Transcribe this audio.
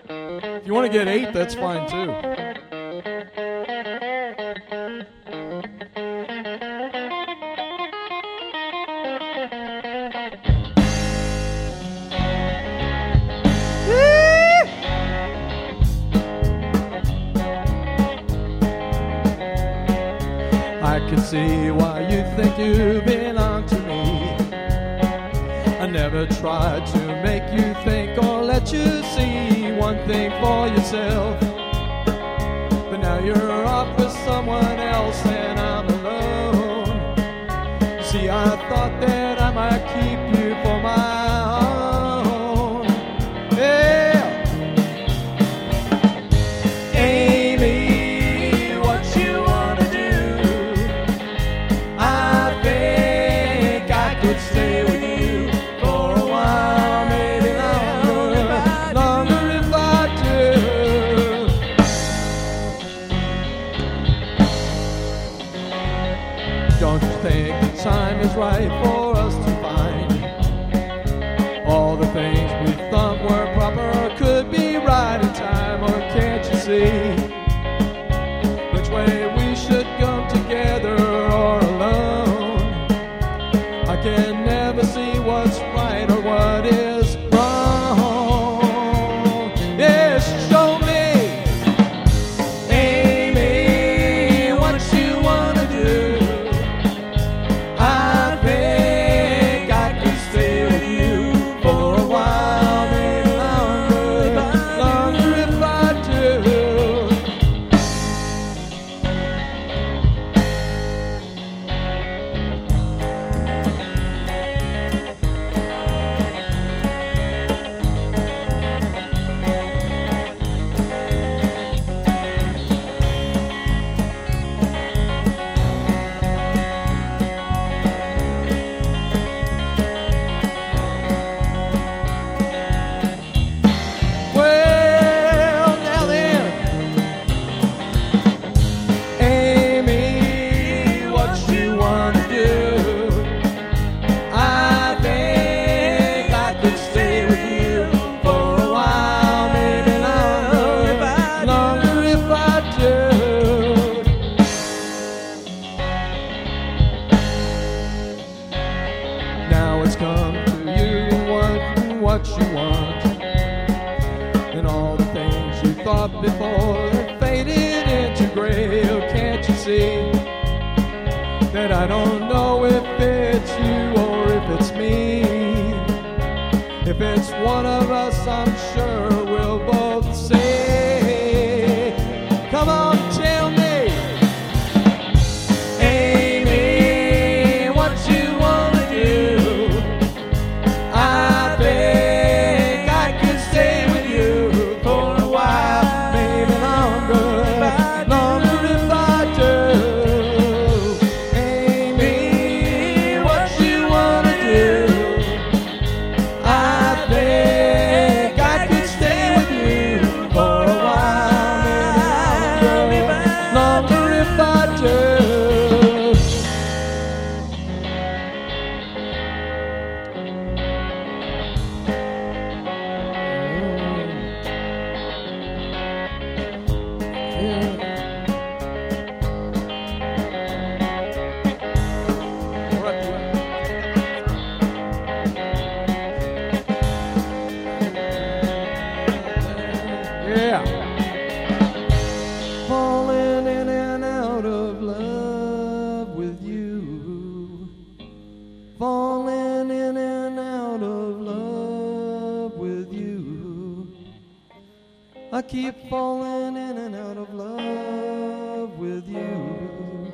If you want to get 8, that's fine too. I can see why you think you belong to me. I never tried to make you think or let you see one thing for yourself. But now you're off with someone else and I'm alone. See, I thought that I might keep you for my own. Yeah. Amy, what you wanna do? I think I could stay with you for a while, maybe longer if I do. Don't you think the time is right for us to find all the things we thought were proper could be right in time? Or can't you see which way we should go together or alone? I can never see what's right or what is wrong. Yes, show me, Amy, what you wanna do. I think I could stay with you for a while, maybe longer if I do. Well, now then, Amy, what you wanna do? I think I could stay with you for a while, maybe longer if I do. Now it's come to you, what you want. And all the things you thought before have faded into gray. Oh, can't you see that I don't know if it's you or if it's me? If it's one of us, I'm sure we'll both say, come on, tell me, Amy, what you wanna do? I think I could stay with you for a while, maybe longer if I do. Amy, what you wanna do? I think I could stay with you for a while, maybe longer if I do. Yeah. Falling in and out of love with you. Falling in and out of love with you. I keep falling in and out of love with you.